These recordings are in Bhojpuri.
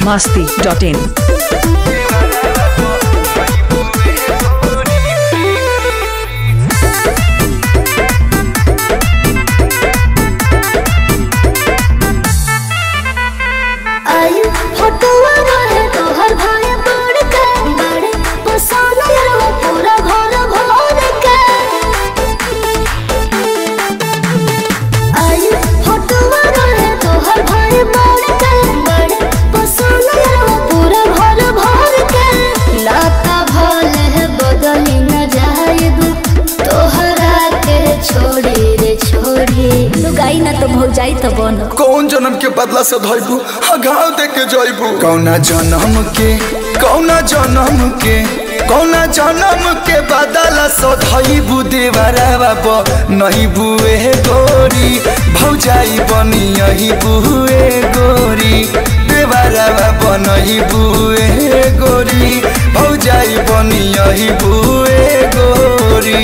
biharmasti.in तो भौजाई तो बन कौन जन्म के बदला से धइबू घाव दे के जइबू कौना जन्म के बदला से धइबू देवरावा ब नहीं बुए गोरी भौजाई बनी यही बुए गोरी देवरावा ब नहीं बुए गोरी भौजाई बनी यही बुए गोरी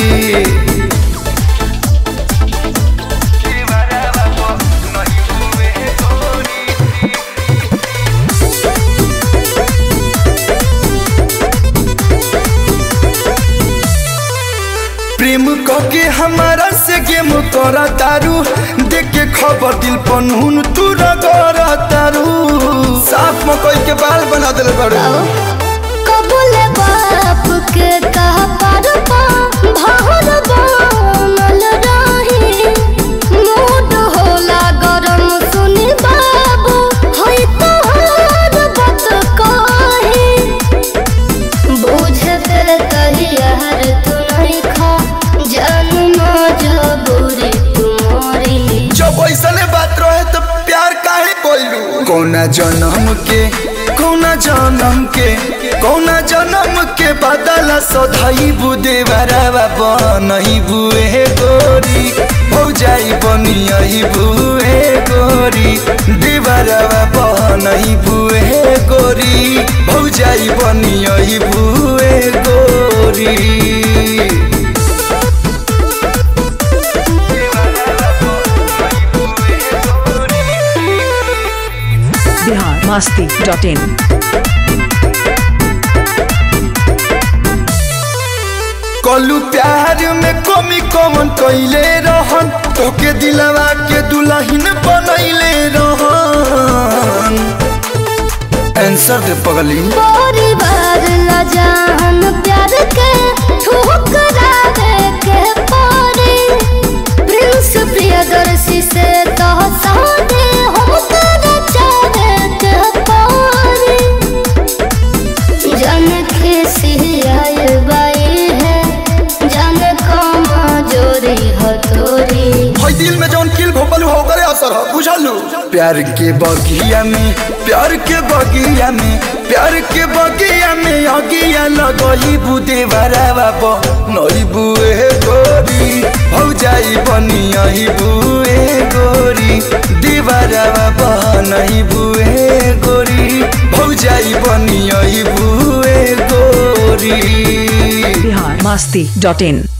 प्रेम कके हमारा से गेम करा तारू देख के खबर दिल पनहुन तू रगड़ा तारू साफ मकई के बाल बना देले बारू कबूल बाप के कहा पर भार बनल रही मूड होला गरम सुनी बाबू होई तोहार बात कही बुझे पे तहियार तू नहीं खा जब ऐसने बात रहे तो प्यार काहे कोइलू कौना जन्म के बदला सधाई बुदे बरावा बनही बुए गोरी भौजाई बनी यही बुए गोरी देवरावा बनही बुए गोरी भौजाई बनी यही बुए गोरी biharmasti.in कलू प्यार में कमी कमन कैले रहन तोके दिलवा के दुल्हन बनैले रहन आंसर दे पगली परिवार ला जान प्यार के ठुकरा दे के पारे प्रिंस प्रियदर्शी से तो सादे हम तेरे चाहे के पारे जान के सियाए बाई है जान कमा जोरी हो तोरी भाई दिल में जौन किल भोपल हो करे असर हो बुझलू प्यार के बगिया में अगिया लगई बुदे बरावा ब नई बुए गोरी भौजाई बनी यही बुए गोरी देवरावा ब नहीं बुए गोरी भौजाई बनी यही बुए गोरी biharmasti.in